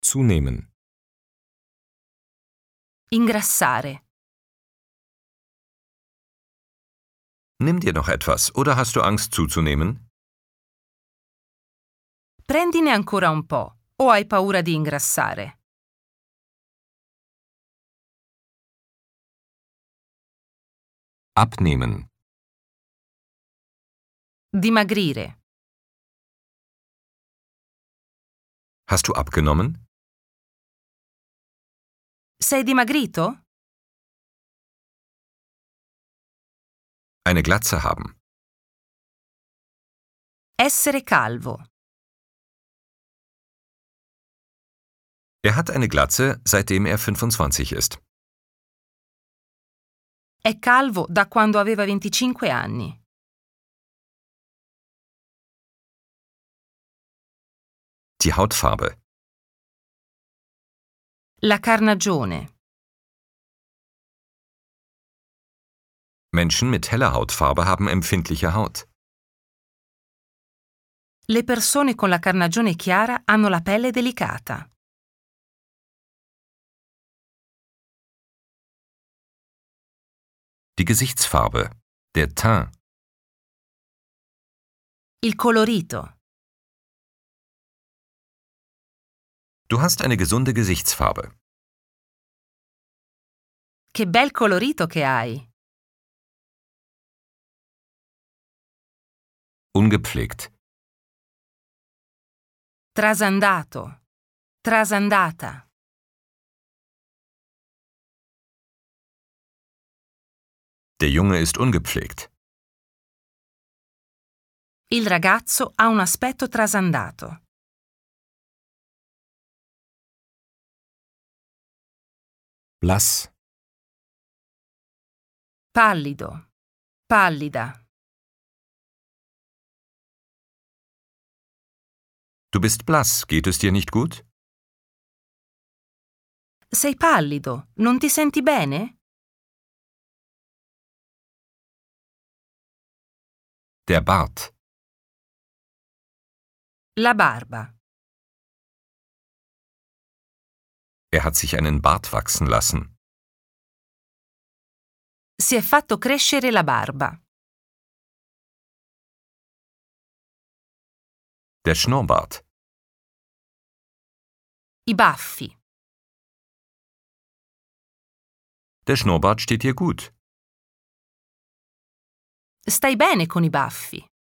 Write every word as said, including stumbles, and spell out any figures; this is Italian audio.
Zunehmen. Ingrassare. Nimm dir noch etwas, oder hast du Angst zuzunehmen? Prendine ancora un po', o hai paura di ingrassare? Abnehmen. Dimagrire. Hast du abgenommen? Sei dimagrito? Eine Glatze haben. Essere calvo. Er hat eine Glatze, seitdem er fünfundzwanzig ist. È calvo da quando aveva venticinque anni. Die Hautfarbe. La carnagione. Menschen mit heller Hautfarbe haben empfindliche Haut. Le persone con la carnagione chiara hanno la pelle delicata. Die Gesichtsfarbe. Der Teint. Il colorito. Du hast eine gesunde Gesichtsfarbe. Che bel colorito che hai. Ungepflegt. Trasandato. Trasandata. Der Junge ist ungepflegt. Il ragazzo ha un aspetto trasandato. Blass. Pallido. Pallida. Du bist blass, geht es dir nicht gut? Sei pallido, non ti senti bene? Der Bart. La barba. Er hat sich einen Bart wachsen lassen. Si è fatto crescere la barba. Der Schnurrbart. I baffi. Der Schnurrbart steht dir gut. Stai bene con i baffi.